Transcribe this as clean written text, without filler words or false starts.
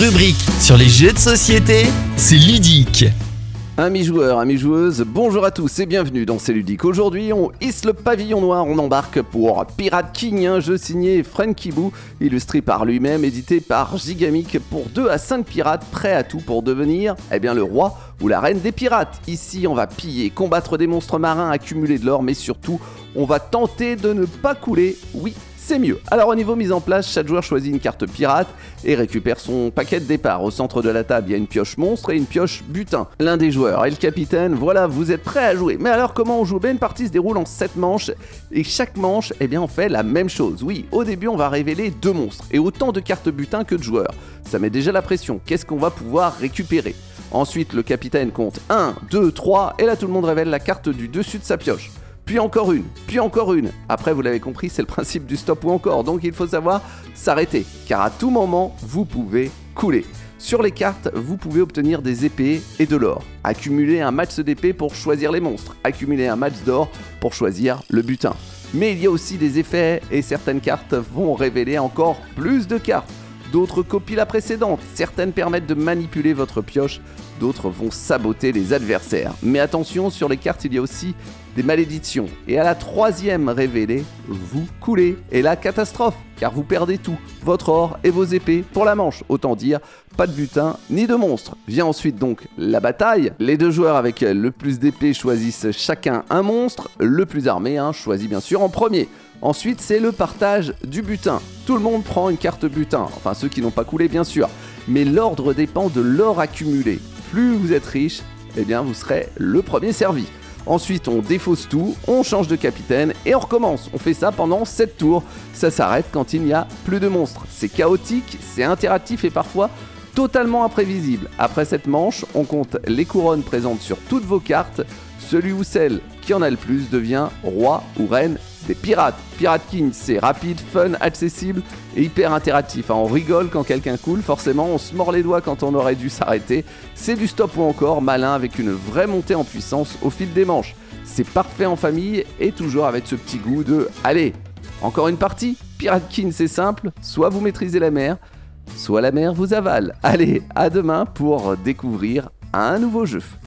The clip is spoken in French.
rubrique sur les jeux de société, c'est ludique. Amis joueurs, amis joueuses, bonjour à tous et bienvenue dans C'est Ludique. Aujourd'hui, on hisse le pavillon noir, on embarque pour Pirate King, un jeu signé Frankie Boo, illustré par lui-même, édité par Gigamic pour 2 à 5 pirates prêts à tout pour devenir, le roi ou la reine des pirates. Ici, on va piller, combattre des monstres marins, accumuler de l'or, mais surtout, on va tenter de ne pas couler, oui, c'est mieux. Alors au niveau mise en place, chaque joueur choisit une carte pirate et récupère son paquet de départ. Au centre de la table, il y a une pioche monstre et une pioche butin. L'un des joueurs est le capitaine, voilà, vous êtes prêts à jouer. Mais alors comment on joue ? Une partie se déroule en 7 manches et chaque manche, on fait la même chose. Oui, au début, on va révéler 2 monstres et autant de cartes butin que de joueurs. Ça met déjà la pression, qu'est-ce qu'on va pouvoir récupérer ? Ensuite, le capitaine compte 1, 2, 3 et là tout le monde révèle la carte du dessus de sa pioche. Puis encore une. Après, vous l'avez compris, c'est le principe du stop ou encore, donc il faut savoir s'arrêter, car à tout moment, vous pouvez couler. Sur les cartes, vous pouvez obtenir des épées et de l'or. Accumuler un match d'épée pour choisir les monstres. Accumuler un match d'or pour choisir le butin. Mais il y a aussi des effets, et certaines cartes vont révéler encore plus de cartes. D'autres copient la précédente, certaines permettent de manipuler votre pioche, d'autres vont saboter les adversaires. Mais attention, sur les cartes, il y a aussi des malédictions. Et à la 3e révélée, vous coulez. Et la catastrophe, car vous perdez tout, votre or et vos épées pour la manche. Autant dire, pas de butin ni de monstre. Vient ensuite donc la bataille. Les 2 joueurs avec le plus d'épées choisissent chacun un monstre. Le plus armé choisit bien sûr en premier. Ensuite, c'est le partage du butin. Tout le monde prend une carte butin, enfin ceux qui n'ont pas coulé bien sûr. Mais l'ordre dépend de l'or accumulé. Plus vous êtes riche, vous serez le premier servi. Ensuite, on défausse tout, on change de capitaine et on recommence. On fait ça pendant 7 tours. Ça s'arrête quand il n'y a plus de monstres. C'est chaotique, c'est interactif et parfois totalement imprévisible. Après cette manche, on compte les couronnes présentes sur toutes vos cartes. Celui ou celle qui en a le plus devient roi ou reine des pirates. Pirate King, c'est rapide, fun, accessible et hyper interactif. On rigole quand quelqu'un coule, forcément, on se mord les doigts quand on aurait dû s'arrêter. C'est du stop ou encore malin avec une vraie montée en puissance au fil des manches. C'est parfait en famille et toujours avec ce petit goût de « Allez, encore une partie ?» Pirate King, c'est simple, soit vous maîtrisez la mer, soit la mer vous avale. Allez, à demain pour découvrir un nouveau jeu.